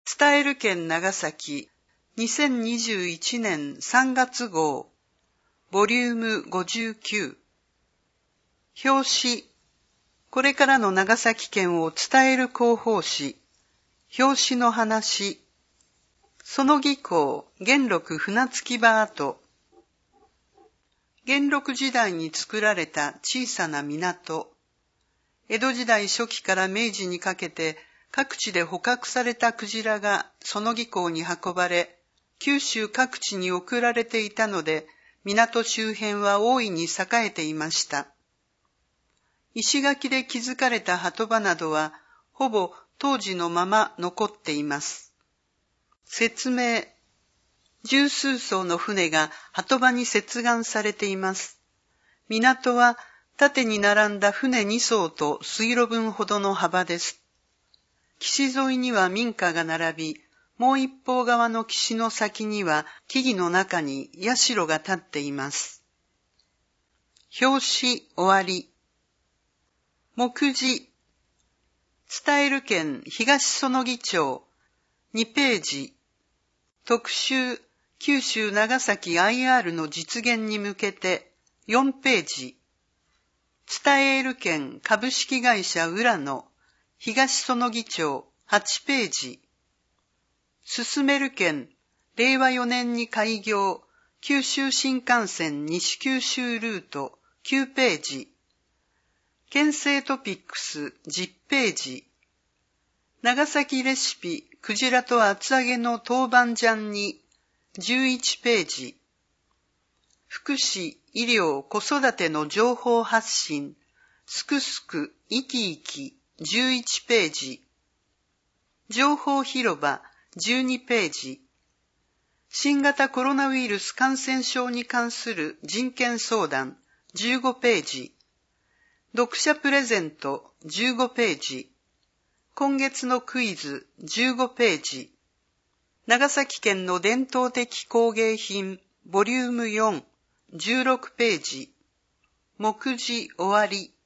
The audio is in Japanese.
伝える県長崎2021年3月号ボリューム59表紙これからの長崎県を伝える広報誌表紙の話その技巧元禄船着き場跡元禄時代に作られた小さな港江戸時代初期から明治にかけて各地で捕獲されたクジラがその技港に運ばれ、九州各地に送られていたので、港周辺は大いに栄えていました。石垣で築かれた鳩場などは、ほぼ当時のまま残っています。説明。十数艘の船が鳩場に接岸されています。港は縦に並んだ船2艘と水路分ほどの幅です。岸沿いには民家が並び、もう一方側の岸の先には木々の中に社が立っています。表紙終わり。目次。伝える県東園木町2ページ。特集九州長崎 IR の実現に向けて4ページ。伝える県株式会社浦野東園木町8ページ。進める県、令和4年に開業、九州新幹線西九州ルート9ページ。県政トピックス10ページ。長崎レシピ、クジラと厚揚げの豆板醤に11ページ。福祉、医療、子育ての情報発信、すくすく、生き生き11ページ。情報広場12ページ。新型コロナウイルス感染症に関する人権相談15ページ。読者プレゼント15ページ。今月のクイズ15ページ。長崎県の伝統的工芸品ボリューム4 16ページ。目次終わり。